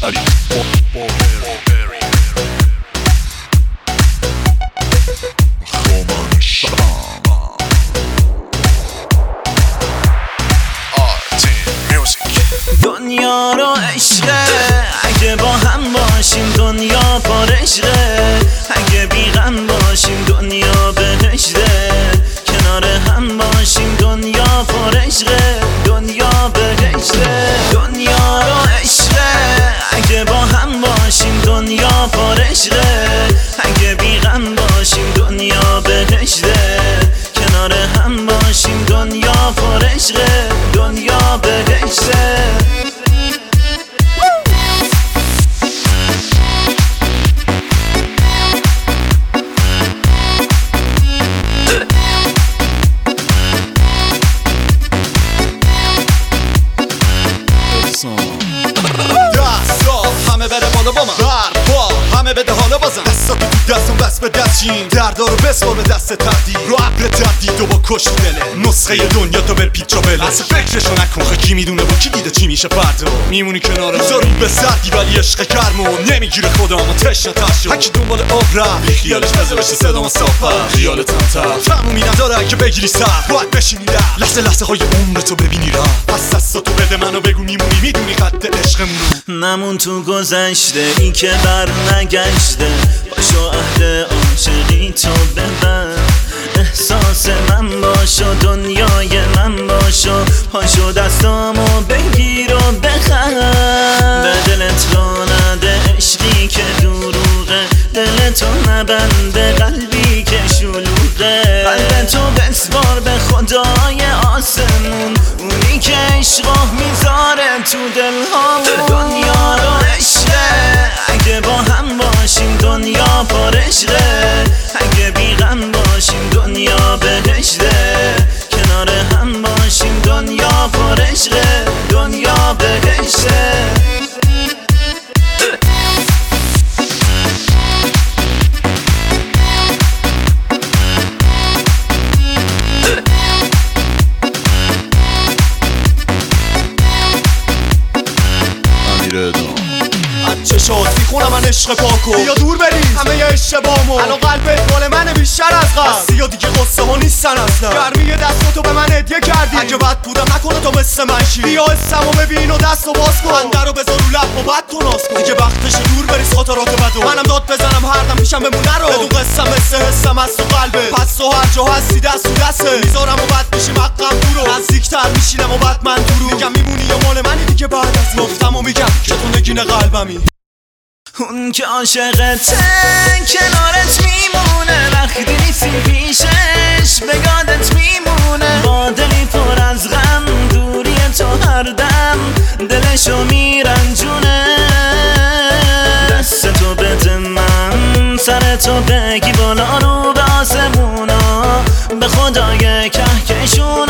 دنیا رو عشقه، اگه با هم باشیم دنیا پر عشقه، اگه بی غم باشیم دنیا بهشته، کنار هم باشیم دنیا پر عشقه، دنیا بهشته. دنیا رو عشقه، اگه با هم باشیم دنیا پر عشقه، اگه بی غم باشیم دنیا بهشته، کنار هم باشیم دنیا پر عشقه، دنیا بهشته. همه بره بالا با من برپا، همه بده حالا بازم دستاتو تو دستم بس به دستشین دردا رو بسپار به دست تردید رو ابر تردید و با کشت دله نسخه دنیا تو بپیچ و بله اصلا فکرشو نکن خب کی میدونه با کی دیده چی میشه فردا میمونی کناره زارون به سردی ولی عشق گرم و نمیگیره خودم و تشنه تر هکی دنبال آب رفت بی خیالش بزه بشه صدام صافه خیالت هم تر تمومی نداره که بگیری سر باید بشینی در لحظه لحظه های عمرتو ببینی را پس دستاتو بده منو بگو میمونی میدونی خط عشقمونو نمون تو گذشته ای که بر نگشته باشو عهد عاشقی تو ببر احساس من باشو دنیای من باشو پاشو دستامو بگیر و بخر به دلت را نده عشقی که دروغه دلتو نبنده قلبی که شلوغه قلبتو بسپار به خدای آسمون اونی که عشقو میذاره تو دلهامون دنیا رو عشقه اگه با هم باشیم دنیا پر عشقه اگه بی غم باشیم دنیا بهشته کنار هم باشیم دنیا پر عشقه دنیا بهشته چشات میخونم من عشق پاکو یا دور بریم همه یه اشتباهمو الان قلبت مال منه بیشتر از قبل یا دیگه قصه ها نیستن اصلا گرمی دستاتو به من هدیه کردی اگه بد بودم نکنه تو مثل من شی بیا حسمو ببین و دستو باز کن خنده رو بذار رو لب و بعد تو ناز کن دیگه وقتشه دور بریز خاطرات بدو منم داد بزنم هر دم پیشم بمونه رو بدون قصه مثل حسم از تو قلبه پس تو هر جا هستی دست تو دسته میذارم و بعد میشیم حقم دورو نزدیکتر میشینم و بعد من دورو میگم میمونی یا مال منی دیگه بعد از گفتم و میگم که تو نگین قلبمی اون که عاشقته کنارت میمونه وقتی نیستی پیشش بگادت میمونه با دلی پر از غم دوری تو هر دم دلشو میرنجونه دستتو بده من سرتو بگی بالا رو به آسمونا به خدای کهکشون